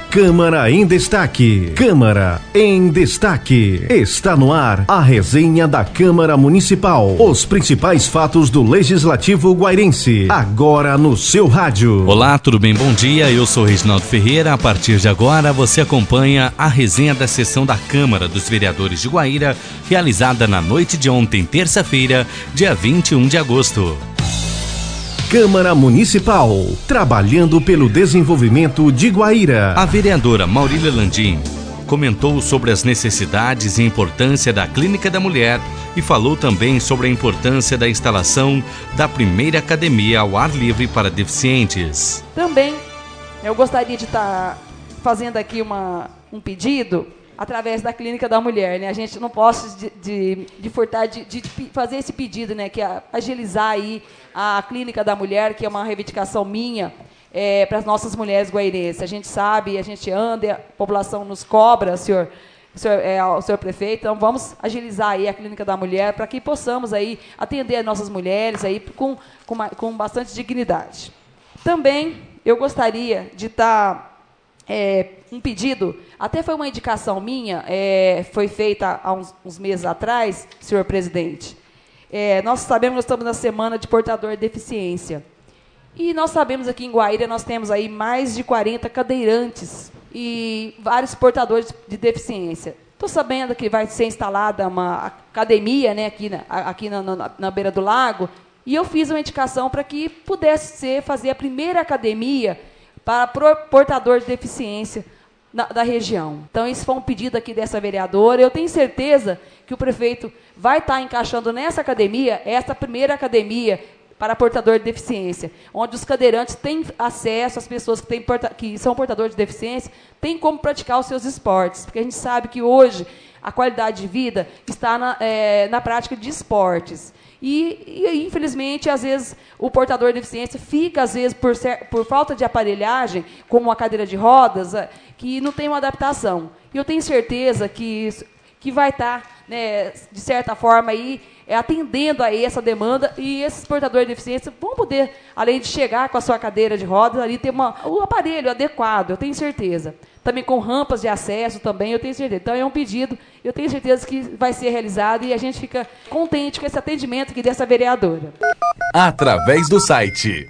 Câmara em Destaque. Câmara em Destaque. Está no ar a resenha da Câmara Municipal. Os principais fatos do Legislativo guairense. Agora no seu rádio. Olá, tudo bem? Bom dia. Eu sou Reginaldo Ferreira. A partir de agora você acompanha a resenha da sessão da Câmara dos Vereadores de Guaíra, realizada na noite de ontem, terça-feira, dia 21 de agosto. Câmara Municipal, trabalhando pelo desenvolvimento de Guaíra. A vereadora Maurília Landim comentou sobre as necessidades e importância da Clínica da Mulher e falou também sobre a importância da instalação da primeira academia ao ar livre para deficientes. Também eu gostaria de estar fazendo aqui um pedido através da Clínica da Mulher, né? A gente não pode furtar de fazer esse pedido, né? Que é agilizar aí a Clínica da Mulher, que é uma reivindicação minha para as nossas mulheres guairenses. A gente sabe, a gente anda, a população nos cobra, o senhor prefeito, então vamos agilizar aí a Clínica da Mulher para que possamos aí atender as nossas mulheres aí com bastante dignidade. Também eu gostaria de estar um pedido, até foi uma indicação minha, foi feita há uns meses atrás, senhor presidente. Nós sabemos que nós estamos na semana de portador de deficiência. E nós sabemos aqui em Guaíra, nós temos aí mais de 40 cadeirantes e vários portadores de deficiência. Estou sabendo que vai ser instalada uma academia, né, aqui na beira do lago, e eu fiz uma indicação para que pudesse fazer a primeira academia para portador de deficiência da região. Então, isso foi um pedido aqui dessa vereadora. Eu tenho certeza que o prefeito vai estar encaixando nessa academia, essa primeira academia para portador de deficiência, onde os cadeirantes têm acesso, as pessoas que são portadores de deficiência, têm como praticar os seus esportes. Porque a gente sabe que hoje a qualidade de vida está na prática de esportes. E, infelizmente, às vezes, o portador de deficiência fica, às vezes, por falta de aparelhagem, como uma cadeira de rodas, que não tem uma adaptação. E eu tenho certeza que vai estar, né, de certa forma, aí, atendendo a essa demanda, e esses portadores de deficiência vão poder, além de chegar com a sua cadeira de rodas, ali ter o aparelho adequado, eu tenho certeza. Também com rampas de acesso também, eu tenho certeza. Então, é um pedido, eu tenho certeza que vai ser realizado e a gente fica contente com esse atendimento aqui dessa vereadora. Através do site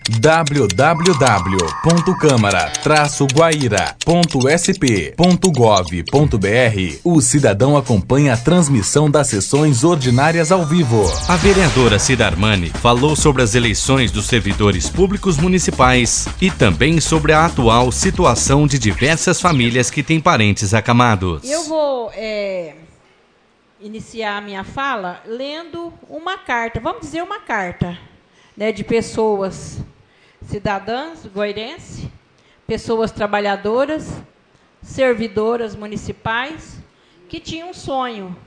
www.câmara-guaíra.sp.gov.br, o cidadão acompanha a transmissão das sessões ordinárias ao vivo. A vereadora Cida Armani falou sobre as eleições dos servidores públicos municipais e também sobre a atual situação de diversas famílias que têm parentes acamados. Eu vou iniciar a minha fala lendo uma carta, vamos dizer uma carta, né, de pessoas cidadãs guairenses, pessoas trabalhadoras, servidoras municipais, que tinham um sonho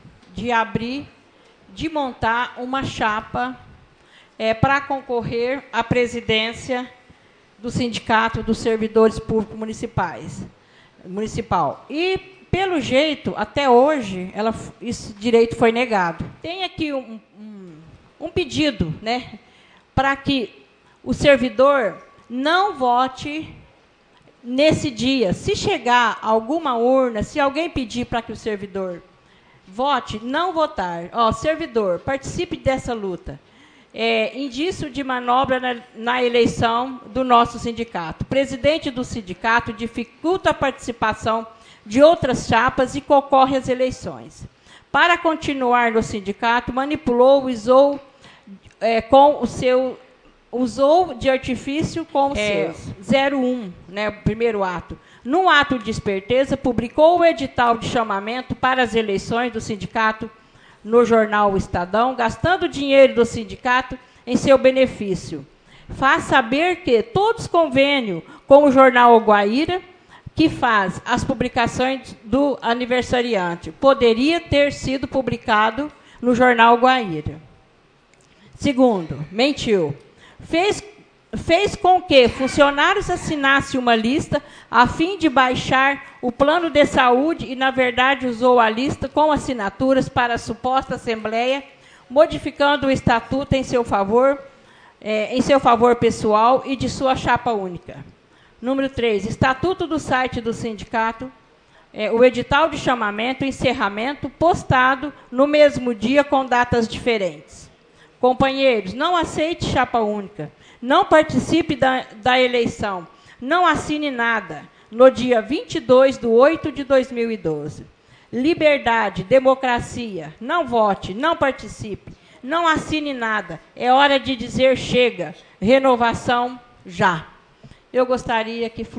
de montar uma chapa para concorrer à presidência do Sindicato dos Servidores Públicos Municipal. E, pelo jeito, até hoje, esse direito foi negado. Tem aqui um pedido, né, para que o servidor não vote nesse dia. Se chegar alguma urna, se alguém pedir para que o servidor vote, não votar. Servidor, participe dessa luta. Indício de manobra na eleição do nosso sindicato. O presidente do sindicato dificulta a participação de outras chapas e concorre às eleições. Para continuar no sindicato, manipulou, usou de artifício com os seus. 01, né, primeiro ato. Num ato de esperteza, publicou o edital de chamamento para as eleições do sindicato no jornal O Estadão, gastando dinheiro do sindicato em seu benefício. Faz saber que todos convênio com o jornal O Guaíra, que faz as publicações do aniversariante, poderia ter sido publicado no jornal O Guaíra. Segundo, mentiu. Fez com que funcionários assinassem uma lista a fim de baixar o plano de saúde e, na verdade, usou a lista com assinaturas para a suposta assembleia, modificando o estatuto em seu favor pessoal e de sua chapa única. Número 3, estatuto do site do sindicato, o edital de chamamento e encerramento postado no mesmo dia com datas diferentes. Companheiros, não aceite chapa única, não participe da eleição, não assine nada no dia 22/8/2012. Liberdade, democracia, não vote, não participe, não assine nada. É hora de dizer chega, renovação já. Eu gostaria que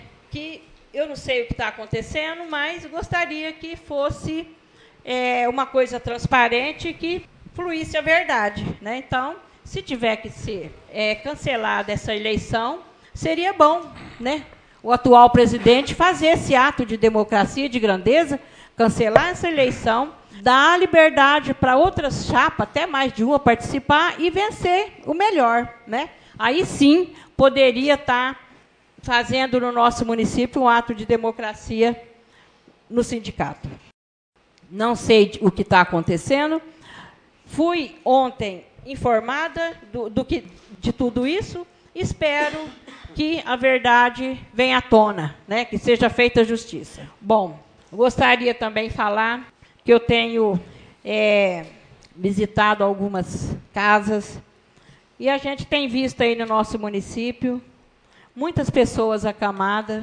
eu não sei o que está acontecendo, mas gostaria que fosse uma coisa transparente, que fluísse a verdade, né? Então, se tiver que ser cancelada essa eleição, seria bom, né? O atual presidente fazer esse ato de democracia, de grandeza, cancelar essa eleição, dar liberdade para outras chapas, até mais de uma, participar e vencer o melhor, né? Aí sim poderia estar fazendo no nosso município um ato de democracia no sindicato. Não sei o que está acontecendo. Fui ontem informada de tudo isso. Espero que a verdade venha à tona, né? Que seja feita justiça. Bom, gostaria também de falar que eu tenho visitado algumas casas e a gente tem visto aí no nosso município muitas pessoas acamadas,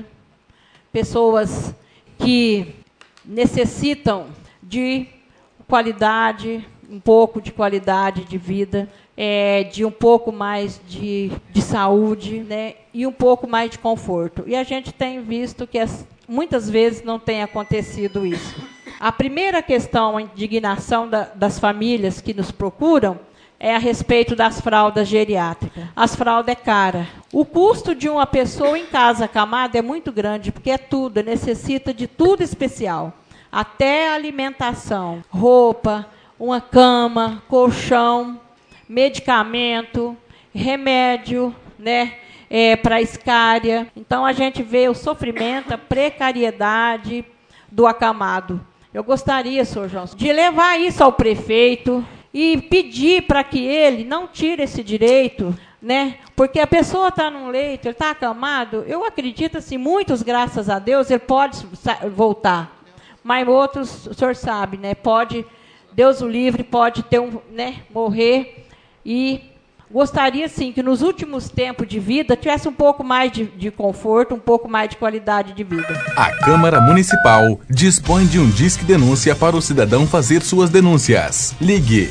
pessoas que necessitam de qualidade, um pouco de qualidade de vida, de um pouco mais de saúde, né, e um pouco mais de conforto. E a gente tem visto que muitas vezes não tem acontecido isso. A primeira questão, a indignação das famílias que nos procuram, é a respeito das fraldas geriátricas. As fraldas é cara. O custo de uma pessoa em casa acamada é muito grande, porque é tudo, necessita de tudo especial. Até alimentação, roupa, uma cama, colchão, medicamento, remédio, né, para escária. Então, a gente vê o sofrimento, a precariedade do acamado. Eu gostaria, senhor João, de levar isso ao prefeito e pedir para que ele não tire esse direito, né? Porque a pessoa está num leito, ele está acamado, eu acredito assim, muitos, graças a Deus, ele pode voltar. Mas outros, o senhor sabe, né? Pode, Deus o livre, pode ter morrer. E gostaria, sim, que nos últimos tempos de vida tivesse um pouco mais de conforto, um pouco mais de qualidade de vida. A Câmara Municipal dispõe de um Disque Denúncia para o cidadão fazer suas denúncias. Ligue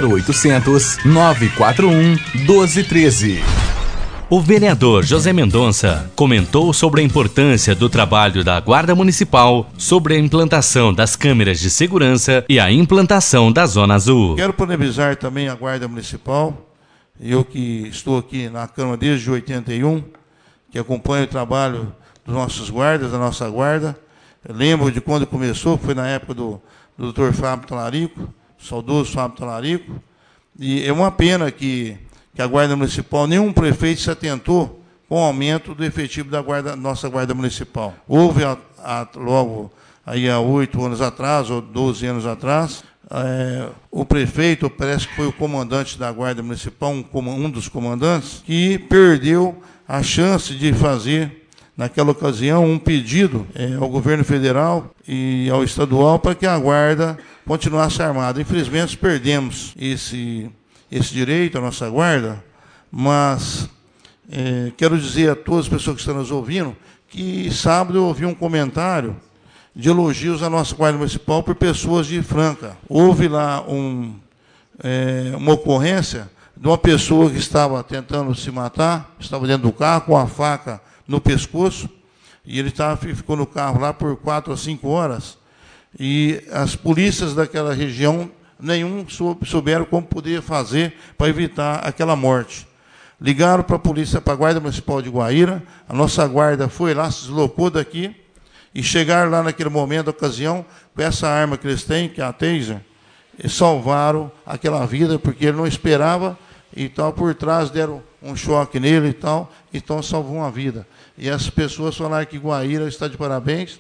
0800 941 1213. O vereador José Mendonça comentou sobre a importância do trabalho da Guarda Municipal, sobre a implantação das câmeras de segurança e a implantação da Zona Azul. Quero parabenizar também a Guarda Municipal. Eu que estou aqui na Câmara desde 81, que acompanho o trabalho dos nossos guardas, da nossa guarda. Eu lembro de quando começou, foi na época do Dr. Fábio Talarico, saudoso Fábio Talarico. E é uma pena que a Guarda Municipal, nenhum prefeito se atentou com o aumento do efetivo da nossa Guarda Municipal. Houve logo aí há 8 anos atrás, ou 12 anos atrás, o prefeito, parece que foi o comandante da Guarda Municipal, um dos comandantes, que perdeu a chance de fazer, naquela ocasião, um pedido ao governo federal e ao estadual para que a Guarda continuasse armada. Infelizmente, perdemos esse direito à nossa Guarda, mas quero dizer a todas as pessoas que estão nos ouvindo que sábado eu ouvi um comentário de elogios à nossa Guarda Municipal por pessoas de Franca. Houve lá uma ocorrência de uma pessoa que estava tentando se matar, estava dentro do carro com a faca no pescoço, e ele ficou no carro lá por 4 a 5 horas, e as polícias daquela região, nenhum souberam como poder fazer para evitar aquela morte. Ligaram para a polícia, para a Guarda Municipal de Guaíra, a nossa guarda foi lá, se deslocou daqui, e chegaram lá naquele momento, ocasião, com essa arma que eles têm, que é a taser, e salvaram aquela vida, porque ele não esperava, e tal, por trás deram um choque nele e tal, então salvou uma vida. E essas pessoas falaram que Guaíra está de parabéns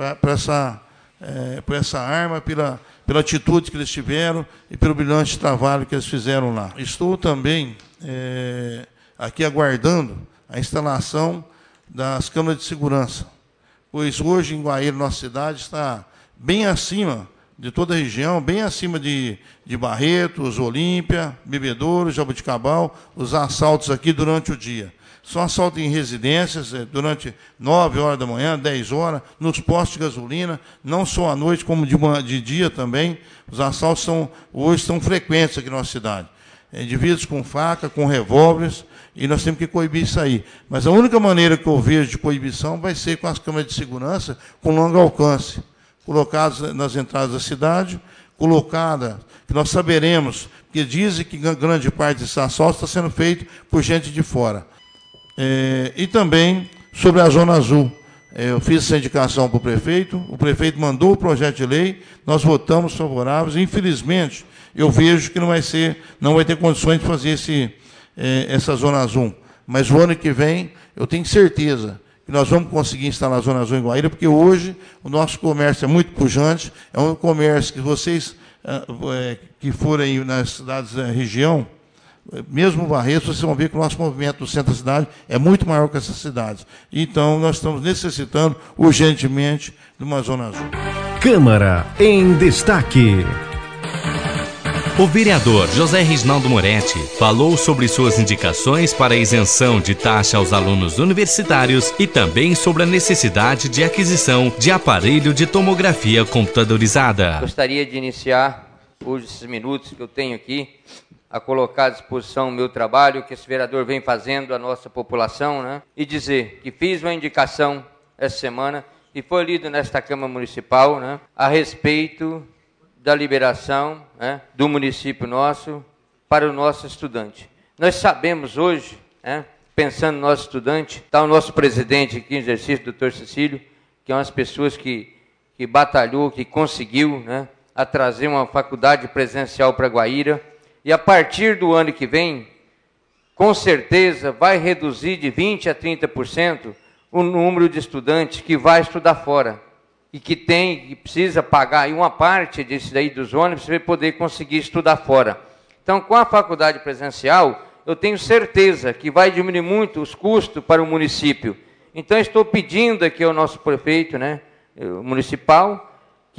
por essa arma, pela atitude que eles tiveram e pelo brilhante trabalho que eles fizeram lá. Estou também aqui aguardando a instalação das câmaras de segurança, pois hoje em Guaíra, nossa cidade, está bem acima de toda a região, bem acima de Barretos, Olímpia, Bebedouro, Jabuticabal, os assaltos aqui durante o dia. São assaltos em residências durante 9 horas da manhã, 10 horas, nos postos de gasolina, não só à noite, como de dia também. Os assaltos hoje são frequentes aqui na nossa cidade. Indivíduos com faca, com revólveres, e nós temos que coibir isso aí. Mas a única maneira que eu vejo de coibição vai ser com as câmeras de segurança com longo alcance, colocadas nas entradas da cidade, colocada, que nós saberemos, porque dizem que grande parte desses assaltos está sendo feito por gente de fora. E também sobre a Zona Azul. Eu fiz essa indicação para o prefeito mandou o projeto de lei, nós votamos favoráveis, e, infelizmente, eu vejo que não vai ter condições de fazer essa Zona Azul. Mas o ano que vem, eu tenho certeza que nós vamos conseguir instalar a Zona Azul em Guaíra, porque hoje o nosso comércio é muito pujante, é um comércio que vocês que forem nas cidades da região, mesmo Barretos, vocês vão ver que o nosso movimento do centro da cidade é muito maior que essas cidades. Então, nós estamos necessitando urgentemente de uma Zona Azul. Câmara em Destaque. O vereador José Reginaldo Moretti falou sobre suas indicações para a isenção de taxa aos alunos universitários e também sobre a necessidade de aquisição de aparelho de tomografia computadorizada. Gostaria de iniciar, hoje, esses minutos que eu tenho aqui, a colocar à disposição o meu trabalho, que esse vereador vem fazendo à nossa população, né? E dizer que fiz uma indicação essa semana e foi lido nesta Câmara Municipal, né? A respeito da liberação, né, do município nosso para o nosso estudante. Nós sabemos hoje, né, pensando no nosso estudante, está o nosso presidente aqui em exercício, o doutor Cecílio, que é uma das pessoas que batalhou, que conseguiu, né, a trazer uma faculdade presencial para Guaíra, e a partir do ano que vem, com certeza, vai reduzir de 20% a 30% o número de estudantes que vai estudar fora. E que precisa pagar aí uma parte disso daí dos ônibus para poder conseguir estudar fora. Então, com a faculdade presencial, eu tenho certeza que vai diminuir muito os custos para o município. Então, estou pedindo aqui ao nosso prefeito, né, municipal,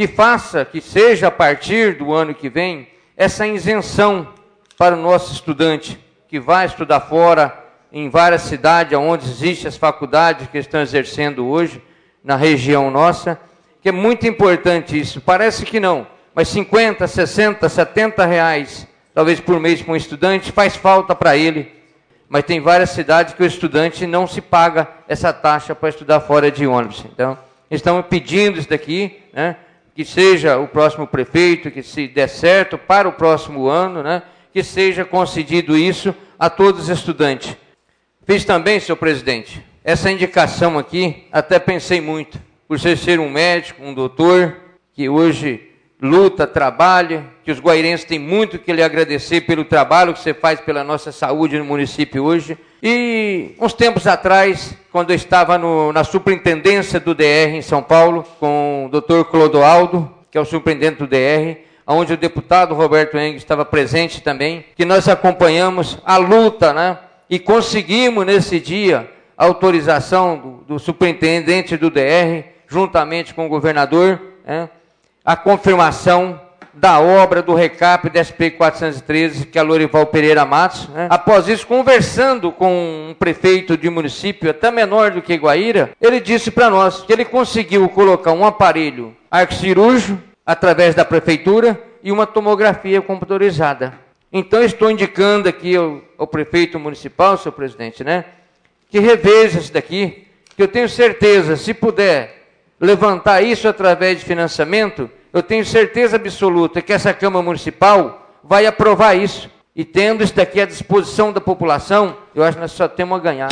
que seja a partir do ano que vem, essa isenção para o nosso estudante que vai estudar fora, em várias cidades onde existem as faculdades que estão exercendo hoje, na região nossa, que é muito importante isso. Parece que não, mas 50, 60, 70 reais, talvez por mês para um estudante, faz falta para ele. Mas tem várias cidades que o estudante não se paga essa taxa para estudar fora de ônibus. Então, estamos pedindo isso daqui, né, que seja o próximo prefeito, que se der certo para o próximo ano, né, que seja concedido isso a todos os estudantes. Fiz também, senhor presidente, essa indicação aqui, até pensei muito, por você ser um médico, um doutor, que hoje luta, trabalha, que os guairenses têm muito que lhe agradecer pelo trabalho que você faz pela nossa saúde no município hoje. E uns tempos atrás, quando eu estava na superintendência do DR em São Paulo, com o doutor Clodoaldo, que é o superintendente do DR, onde o deputado Roberto Eng estava presente também, que nós acompanhamos a luta, né? E conseguimos nesse dia a autorização do superintendente do DR, juntamente com o governador, né, a confirmação da obra do recap da SP 413, que é a Lorival Pereira Matos. Né. Após isso, conversando com um prefeito de município até menor do que Guaíra, ele disse para nós que ele conseguiu colocar um aparelho arcocirúrgico através da prefeitura e uma tomografia computadorizada. Então, estou indicando aqui ao prefeito municipal, senhor presidente, né, que reveja isso daqui, que eu tenho certeza, se puder levantar isso através de financiamento, eu tenho certeza absoluta que essa Câmara Municipal vai aprovar isso. E tendo isso daqui à disposição da população, eu acho que nós só temos a ganhar.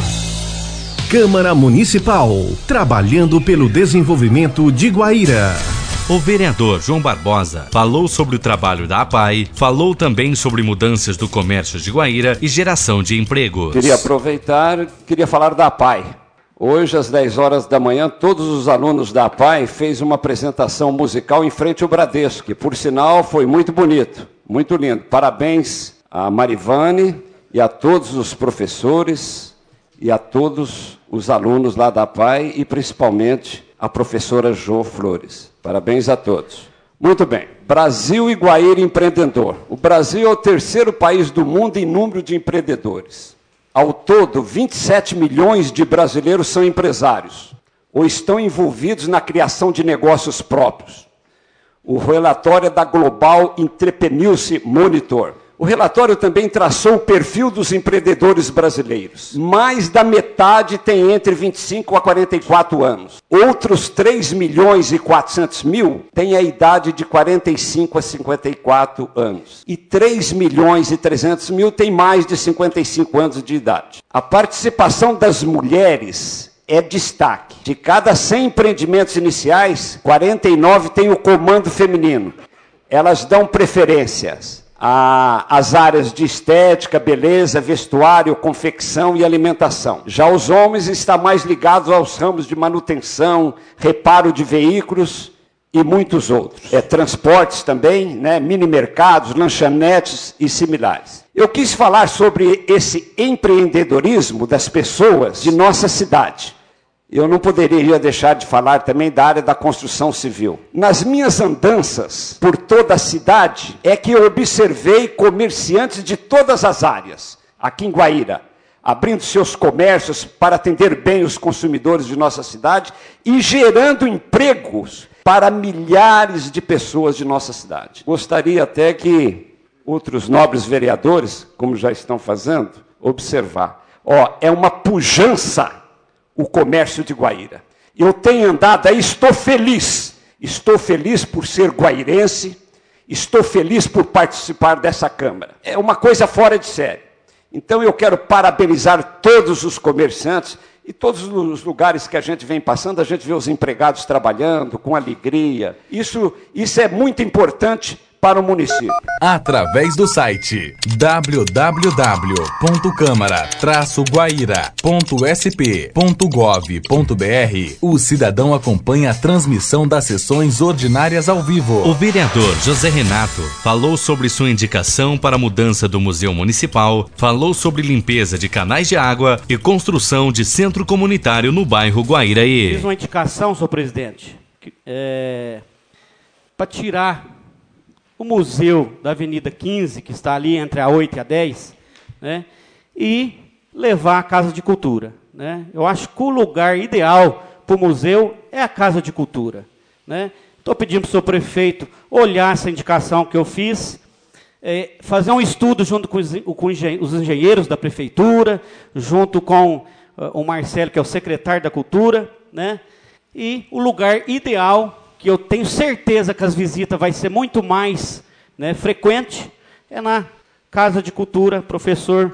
Câmara Municipal, trabalhando pelo desenvolvimento de Guaíra. O vereador João Barbosa falou sobre o trabalho da APAI, falou também sobre mudanças do comércio de Guaíra e geração de empregos. Queria falar da APAI. Hoje, às 10 horas da manhã, todos os alunos da APAI fez uma apresentação musical em frente ao Bradesco, que, por sinal, foi muito bonito, muito lindo. Parabéns a Marivane e a todos os professores e a todos os alunos lá da APAE e principalmente a professora Jo Flores. Parabéns a todos. Muito bem. Brasil e Guaíra empreendedor. O Brasil é o terceiro país do mundo em número de empreendedores. Ao todo, 27 milhões de brasileiros são empresários ou estão envolvidos na criação de negócios próprios. O relatório é da Global Entrepreneurship Monitor. O relatório também traçou o perfil dos empreendedores brasileiros. Mais da metade tem entre 25 a 44 anos. Outros 3 milhões e 400 mil têm a idade de 45 a 54 anos. E 3 milhões e 300 mil têm mais de 55 anos de idade. A participação das mulheres é destaque. De cada 100 empreendimentos iniciais, 49 têm o comando feminino. Elas dão preferências às áreas de estética, beleza, vestuário, confecção e alimentação. Já os homens estão mais ligados aos ramos de manutenção, reparo de veículos e muitos outros. Transportes também, né, mini mercados, lanchonetes e similares. Eu quis falar sobre esse empreendedorismo das pessoas de nossa cidade. Eu não poderia deixar de falar também da área da construção civil. Nas minhas andanças por toda a cidade, é que eu observei comerciantes de todas as áreas, aqui em Guaíra, abrindo seus comércios para atender bem os consumidores de nossa cidade e gerando empregos para milhares de pessoas de nossa cidade. Gostaria até que outros nobres vereadores, como já estão fazendo, observar. É uma pujança o comércio de Guaíra. Eu tenho andado aí, estou feliz por ser guairense, estou feliz por participar dessa Câmara. É uma coisa fora de série. Então eu quero parabenizar todos os comerciantes e todos os lugares que a gente vem passando, a gente vê os empregados trabalhando com alegria. Isso é muito importante para o município. Através do site www.câmara-guaíra.sp.gov.br, o cidadão acompanha a transmissão das sessões ordinárias ao vivo. O vereador José Renato falou sobre sua indicação para a mudança do Museu Municipal, falou sobre limpeza de canais de água e construção de centro comunitário no bairro Guaíraê. Fiz uma indicação, senhor presidente, para tirar o museu da Avenida 15, que está ali entre a 8 e a 10, né, e levar a Casa de Cultura. Né? Eu acho que o lugar ideal para o museu é a Casa de Cultura. Estou pedindo para o senhor prefeito olhar essa indicação que eu fiz, fazer um estudo junto com os engenheiros da prefeitura, junto com o Marcelo, que é o secretário da Cultura, né, e o lugar ideal, que eu tenho certeza que as visitas vai ser muito mais, né, frequente, é na Casa de Cultura, professor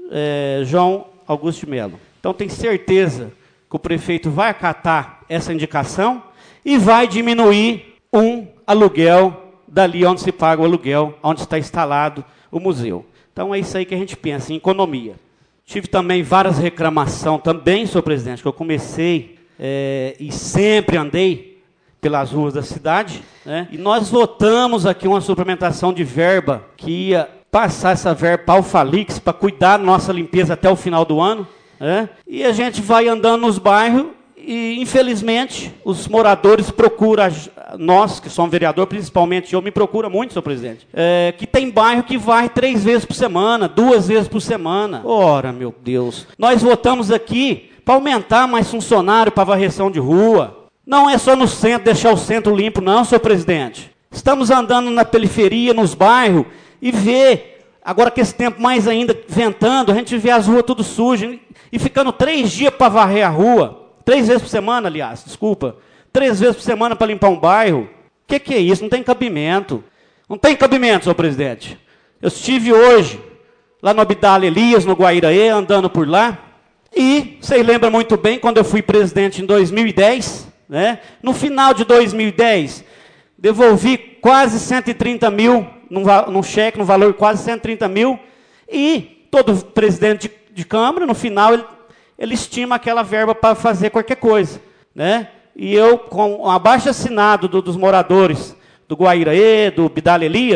João Augusto de Melo. Então, tenho certeza que o prefeito vai acatar essa indicação e vai diminuir um aluguel dali onde se paga o aluguel, onde está instalado o museu. Então, é isso aí que a gente pensa, em economia. Tive também várias reclamações também, senhor presidente, que eu comecei e sempre andei pelas ruas da cidade, né? E nós votamos aqui uma suplementação de verba que ia passar essa verba para o Falix para cuidar da nossa limpeza até o final do ano, né? E a gente vai andando nos bairros e, infelizmente, os moradores procuram, nós que somos vereadores, principalmente eu, me procura muito, senhor presidente, que tem bairro que vai 3 vezes por semana, 2 vezes por semana. Ora, meu Deus, nós votamos aqui para aumentar mais funcionário para varreção de rua. Não é só no centro, deixar o centro limpo, não, senhor presidente. Estamos andando na periferia, nos bairros, e vê, agora que esse tempo mais ainda ventando, a gente vê as ruas tudo sujas, e ficando 3 dias para varrer a rua, 3 vezes por semana, aliás, desculpa, 3 vezes por semana para limpar um bairro. O que é isso? Não tem cabimento. Não tem cabimento, senhor presidente. Eu estive hoje, lá no Abdala Elias, no Guaíraê, andando por lá, e vocês lembram muito bem, quando eu fui presidente em 2010, né? No final de 2010, devolvi quase 130 mil, num cheque, no valor de quase 130 mil, e todo presidente de Câmara, no final, ele estima aquela verba para fazer qualquer coisa, né? E eu, com o abaixo-assinado dos moradores do Guaíraê, do Abdala Elias,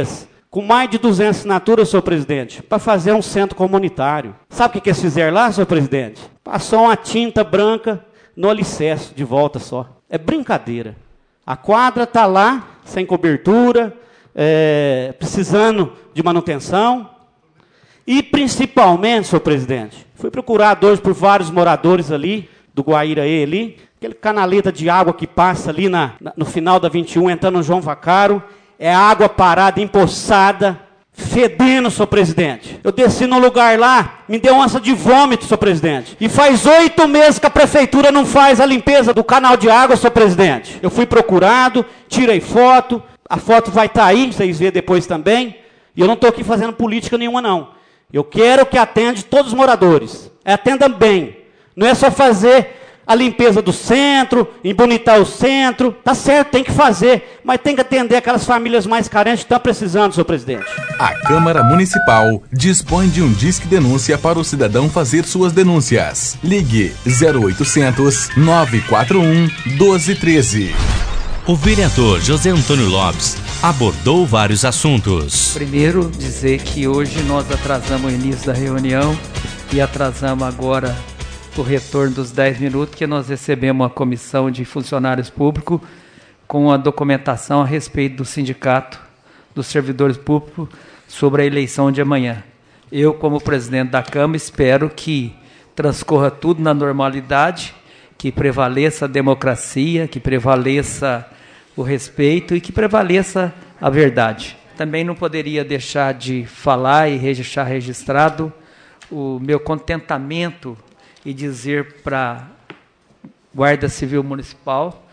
com mais de 200 assinaturas, senhor presidente, para fazer um centro comunitário. Sabe o que eles fizeram lá, senhor presidente? Passou uma tinta branca no alicerce, de volta só. É brincadeira. A quadra está lá, sem cobertura, precisando de manutenção. E, principalmente, senhor presidente, fui procurado hoje por vários moradores ali, do Guaíraê ali, aquele canaleta de água que passa ali no final da 21, entrando no João Vaccaro, é água parada, empoçada, fedendo, senhor presidente. Eu desci num lugar lá, me deu ânsia de vômito, senhor presidente. E faz 8 meses que a prefeitura não faz a limpeza do canal de água, senhor presidente. Eu fui procurado, tirei foto, a foto vai estar aí, vocês verem depois também. E eu não estou aqui fazendo política nenhuma, não. Eu quero que atende todos os moradores. Atenda bem. Não é só fazer a limpeza do centro, embonitar o centro, tá certo, tem que fazer, mas tem que atender aquelas famílias mais carentes que estão precisando, senhor presidente. A Câmara Municipal dispõe de um Disque Denúncia para o cidadão fazer suas denúncias. Ligue 0800 941 1213. O vereador José Antônio Lopes abordou vários assuntos. Primeiro, dizer que hoje nós atrasamos o início da reunião e atrasamos agora o retorno dos 10 minutos, que nós recebemos uma comissão de funcionários públicos com a documentação a respeito do sindicato dos servidores públicos sobre a eleição de amanhã. Eu, como presidente da Câmara, espero que transcorra tudo na normalidade, que prevaleça a democracia, que prevaleça o respeito e que prevaleça a verdade. Também não poderia deixar de falar e deixar registrado o meu contentamento e dizer para a Guarda Civil Municipal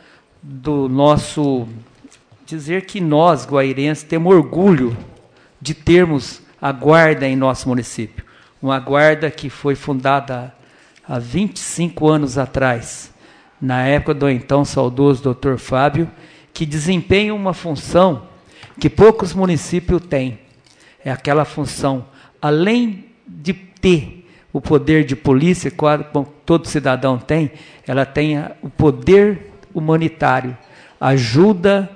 dizer que nós, guairenses, temos orgulho de termos a Guarda em nosso município. Uma Guarda que foi fundada há 25 anos atrás, na época do então saudoso Dr. Fábio, que desempenha uma função que poucos municípios têm. É aquela função, além de ter o poder de polícia, que todo cidadão tem, ela tem o poder humanitário, ajuda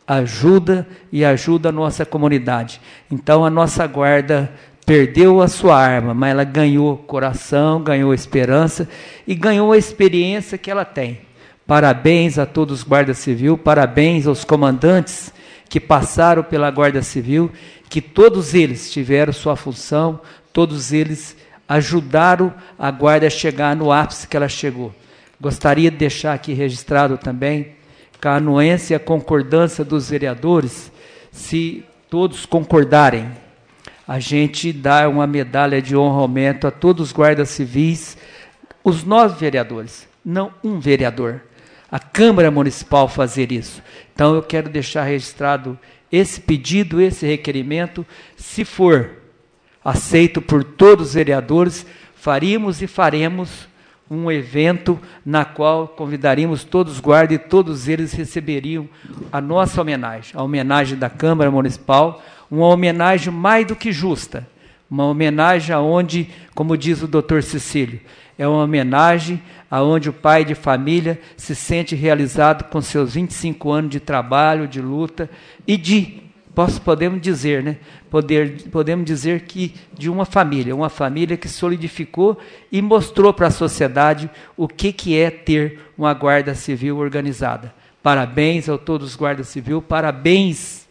a nossa comunidade. Então a nossa guarda perdeu a sua arma, mas ela ganhou coração, ganhou esperança e ganhou a experiência que ela tem. Parabéns a todos os guardas civil, parabéns aos comandantes que passaram pela Guarda Civil, que todos eles tiveram sua função, todos eles ajudaram a Guarda a chegar no ápice que ela chegou. Gostaria de deixar aqui registrado também a anuência e a concordância dos vereadores. Se todos concordarem, a gente dá uma medalha de honra aumento a todos os guardas civis, os 9 vereadores, não um vereador. A Câmara Municipal fazer isso. Então eu quero deixar registrado esse pedido, esse requerimento. Se for aceito por todos os vereadores, faríamos e faremos um evento na qual convidaríamos todos os guardas e todos eles receberiam a nossa homenagem, a homenagem da Câmara Municipal, uma homenagem mais do que justa, uma homenagem aonde, como diz o doutor Cecílio, é uma homenagem aonde o pai de família se sente realizado com seus 25 anos de trabalho, de luta e podemos dizer, né? Podemos dizer que de uma família que solidificou e mostrou para a sociedade o que é ter uma Guarda Civil organizada. Parabéns a todos os guardas civis, parabéns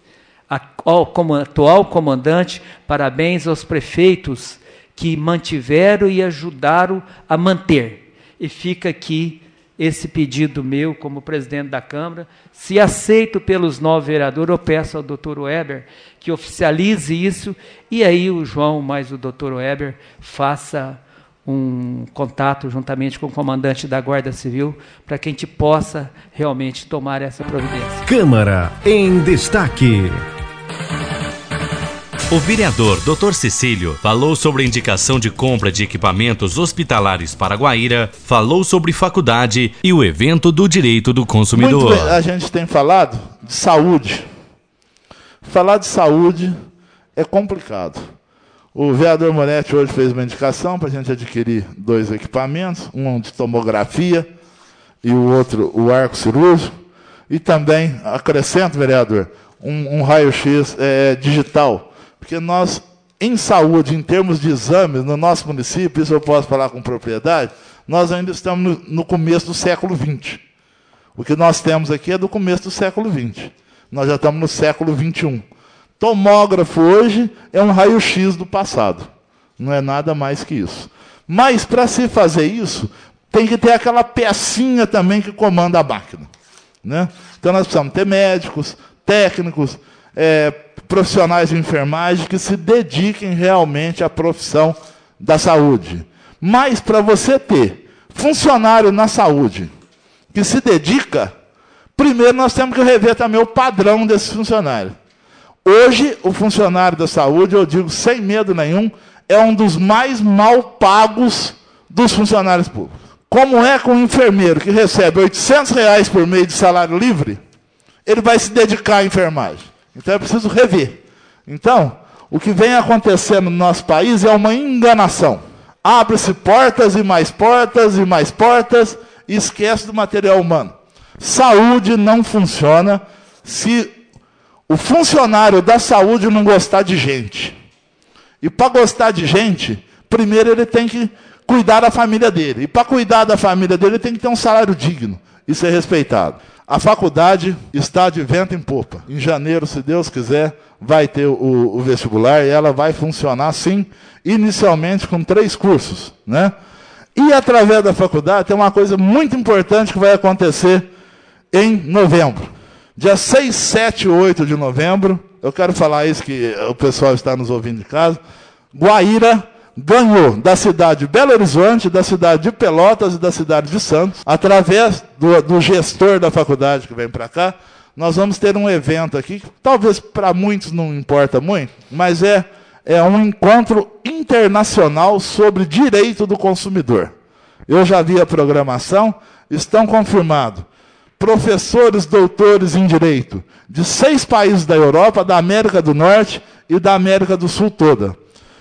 ao atual comandante, parabéns aos prefeitos que mantiveram e ajudaram a manter. E fica aqui esse pedido meu como presidente da Câmara. Se aceito pelos 9 vereadores, eu peço ao doutor Weber que oficialize isso, e aí o João mais o doutor Weber faça um contato juntamente com o comandante da Guarda Civil para que a gente possa realmente tomar essa providência. Câmara em Destaque. O vereador Dr. Cecílio falou sobre a indicação de compra de equipamentos hospitalares para Guaíra, falou sobre faculdade e o evento do direito do consumidor. Muito bem, a gente tem falado de saúde. Falar de saúde é complicado. O vereador Moretti hoje fez uma indicação para a gente adquirir 2 equipamentos, um de tomografia e o outro o arco cirúrgico, e também, acrescento, vereador, um raio-x digital, Porque nós, em saúde, em termos de exames, no nosso município, isso eu posso falar com propriedade, nós ainda estamos no começo do século XX. O que nós temos aqui é do começo do século XX. Nós já estamos no século XXI. Tomógrafo hoje é um raio-x do passado. Não é nada mais que isso. Mas, para se fazer isso, tem que ter aquela pecinha também que comanda a máquina, né? Então, nós precisamos ter médicos, técnicos, profissionais de enfermagem que se dediquem realmente à profissão da saúde. Mas, para você ter funcionário na saúde que se dedica, primeiro nós temos que rever também o padrão desses funcionários. Hoje, o funcionário da saúde, eu digo sem medo nenhum, é um dos mais mal pagos dos funcionários públicos. Como é com um enfermeiro que recebe R$800 por mês de salário livre, ele vai se dedicar à enfermagem. Então é preciso rever. Então, o que vem acontecendo no nosso país é uma enganação. Abre-se portas e mais portas e mais portas e esquece do material humano. Saúde não funciona se o funcionário da saúde não gostar de gente. E para gostar de gente, primeiro ele tem que cuidar da família dele. E para cuidar da família dele, ele tem que ter um salário digno e ser respeitado. A faculdade está de vento em popa. Em janeiro, se Deus quiser, vai ter o vestibular e ela vai funcionar, sim, inicialmente com 3 cursos, né? E através da faculdade tem uma coisa muito importante que vai acontecer em novembro. Dia 6, 7 e 8 de novembro, eu quero falar isso que o pessoal está nos ouvindo de casa, Guaíra ganhou da cidade de Belo Horizonte, da cidade de Pelotas e da cidade de Santos, através do gestor da faculdade que vem para cá, nós vamos ter um evento aqui, que talvez para muitos não importa muito, mas é um encontro internacional sobre direito do consumidor. Eu já vi a programação, estão confirmados professores, doutores em direito de 6 países da Europa, da América do Norte e da América do Sul toda.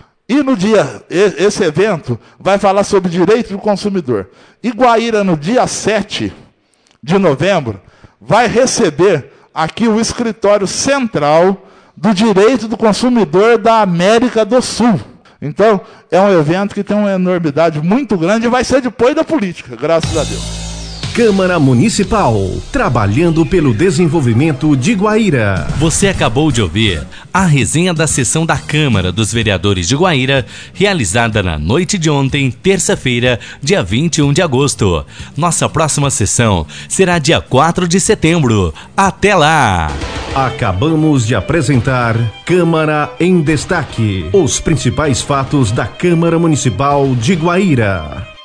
E no dia, esse evento vai falar sobre direito do consumidor. E Guaíra, no dia 7 de novembro, vai receber aqui o escritório central do direito do consumidor da América do Sul. Então, é um evento que tem uma enormidade muito grande e vai ser depois da política, graças a Deus. Câmara Municipal, trabalhando pelo desenvolvimento de Guaíra. Você acabou de ouvir a resenha da sessão da Câmara dos Vereadores de Guaíra, realizada na noite de ontem, terça-feira, dia 21 de agosto. Nossa próxima sessão será dia 4 de setembro. Até lá! Acabamos de apresentar Câmara em Destaque. Os principais fatos da Câmara Municipal de Guaíra.